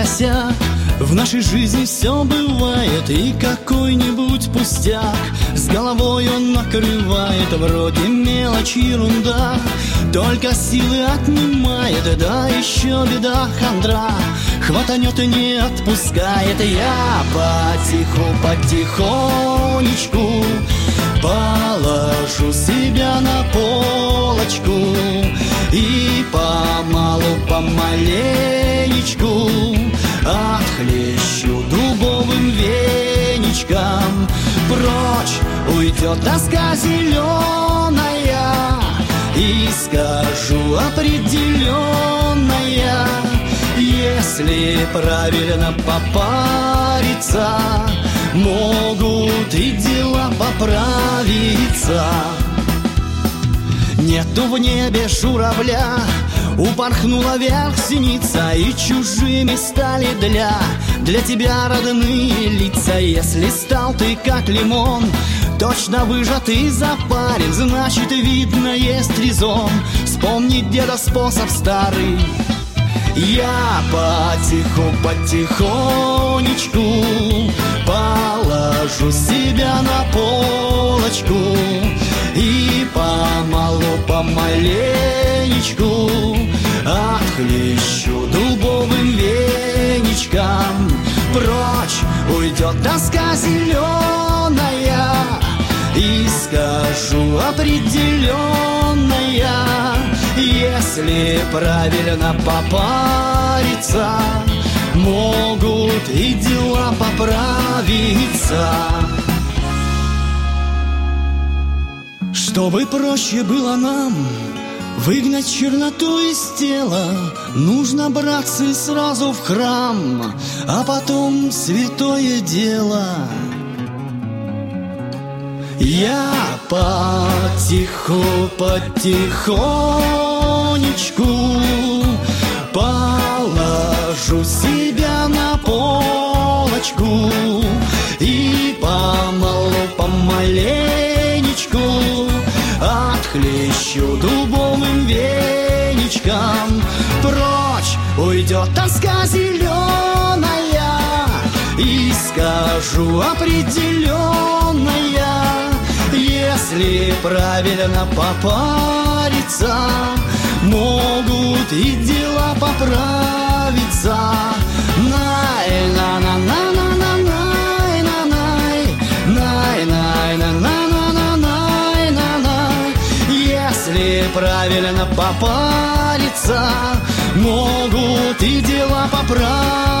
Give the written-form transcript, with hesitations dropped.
косяк. В нашей жизни все бывает, и какой-нибудь пустяк с головой он накрывает, вроде мелочь, ерунда, только силы отнимает, да еще беда хандра, хватанет и не отпускает. Я потихонечку положу себя на полочку и помаленечку отхлещу дубовым веничком. Прочь уйдет тоска зеленая, и скажу определенная: если правильно попариться, могут и дела поправиться. Нету в небе журавля, упорхнула вверх синица, и чужими стали для тебя родные лица. Если стал ты как лимон, точно выжат и запарен, значит, видно, есть резон вспомнить деда способ старый. Я потихонечку положу себя на полочку и помаленечку отхлещу дубовым веничком. Прочь уйдет тоска зеленая, и скажу определенная: если правильно попариться, могут и дела поправиться. Чтобы проще было нам выгнать черноту из тела, нужно браться сразу в храм, а потом святое дело. Я потихонечку положу себя на полочку и помаленечку отхлещу дубовым веничком. Прочь уйдет тоска зеленая, и скажу определенная: если правильно попариться, могут и дела поправиться. Если правильно попариться, могут и дела поправиться.